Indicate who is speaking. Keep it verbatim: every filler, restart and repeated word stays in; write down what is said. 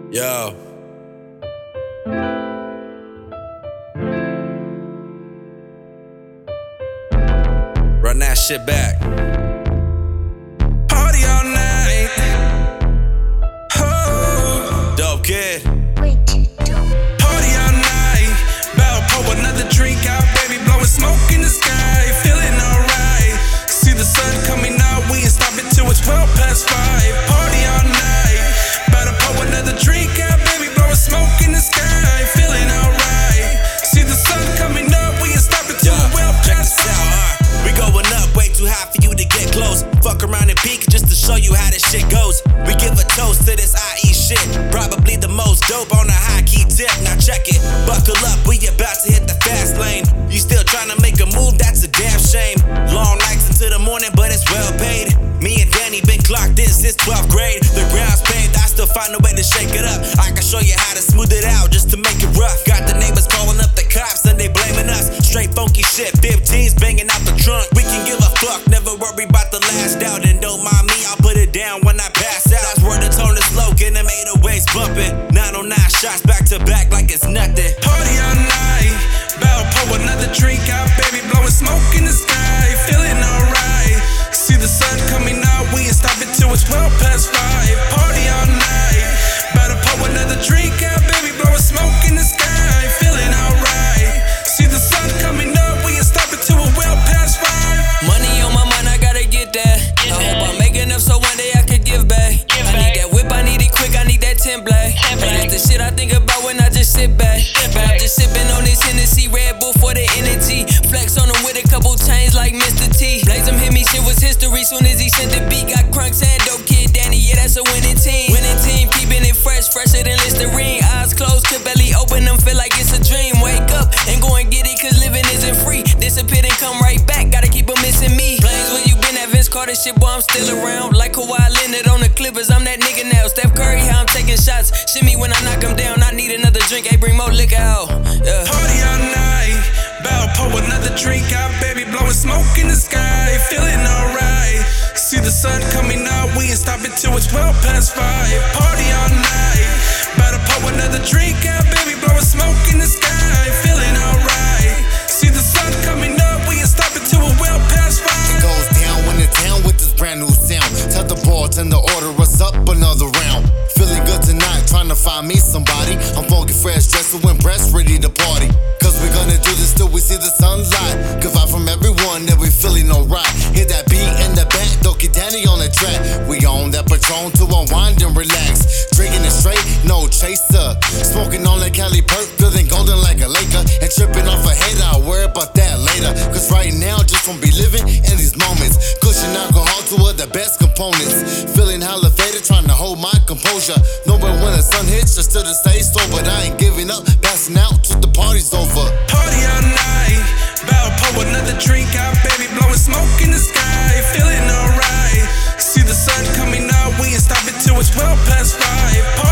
Speaker 1: Yo. Run that shit back. Party all night. Oh, dope kid. Party all night. Bout to pour another drink out, baby, blowing smoke in the sky. Feeling alright. See the sun coming out, we ain't stopping till it's twelve past five. Party all night. Bout to pour another drink out, baby, blowing smoke in the sky. Feeling alright. See the sun coming up, we ain't stopping till it's well past five. We going up, way too high for you to get close. Fuck around and peek just to show you how this shit goes. We give a toast to this I E shit. Probably the most dope on a high key tip. Now check it, buckle up, we about to hit the fast lane. You still trying to make a move, that's a damn shame. Long nights into the morning, but it's well paid. Me and Danny been clocked in since twelfth grade. The ground's paved, I still find a way to shake it up. I can show you how to smooth it out just to make it rough. Got the neighbors calling up the cops and they blaming us. Straight funky shit, fifteens banging out the trunk. We can give a fuck, never worry about the last out. And don't mind me, I'll put it down when I pass out. That's where the tone is low, and them eight oh eights bumping. nine oh nine shots back to back like it's nothing. Party all night, bout to pour another drink out, baby, blowing smoke in the sky. Feeling alright. See the sun coming out, we ain't stopping till it's twelve past five. Party all night, bout to pour another drink out, baby, blowing smoke in the sky. Feeling alright. See the sun coming up, we ain't stopping till it's well past five.
Speaker 2: Money on my mind, I gotta get that. I hope I make enough so one day I could give back. I need that whip, I need it quick, I need that ten black. And that's the shit I think about when I just sit back. But I'm just sipping on this Hennessy, Red Bull for the energy. Flex on them with a couple chains like Mister T. Blaze him hit me, shit was history soon as he sent the beat. Got crunks and dope kid Danny, yeah, that's a winning team. Winning team, keeping it fresh, fresher than Listerine. Eyes closed, could barely open them, feel like it's a dream. Wake up and go and get it, cause living isn't free. Disappeared and come right back, gotta keep them missing me. Flames, where you been at Vince Carter shit, boy, I'm still around. Like Kawhi Leonard on the Clippers, I'm that nigga now. Steph Curry, how I'm taking shots. Shimmy when I knock him down, I need another drink, hey, bring more liquor out. Yeah.
Speaker 1: Party all night, bout to pour another drink out, baby, blowing smoke in the sky. Feeling alright. See the sun coming out, we ain't stopping till it's twelve past five. Party all night, bout to pour another drink out, baby, blowing smoke in the sky. Feeling alright. See the sun coming up, we ain't stopping till it's well past five.
Speaker 3: It goes down when the town with this brand new sound. Tell the bartender order us up another round. Feeling good tonight, trying to find me somebody. I'm funky fresh, dressed to impress, ready to party. Cause we're gonna do this till we see the sunlight. Give out from everyone that we feeling alright. Hear that beat in the back, Doki Danny on the track. We on that Patron to unwind and relax. Drinking it straight, no chaser. Smoking on that Cali perk, feeling golden like a Laker. And tripping off a hater, I'll worry about that later. Cause right now, just wanna be living in these moments. Cushion alcohol to are the best components. Feeling hella faded, trying to hold my composure. Knowing when the sun hits, just to the stay slow. But I ain't giving up, passing out till the party's over.
Speaker 1: Party all night, bout to pour another drink out, baby, blowing smoke in the sky. Feeling alright. See the sun coming out, we ain't stopping till it's twelve past five.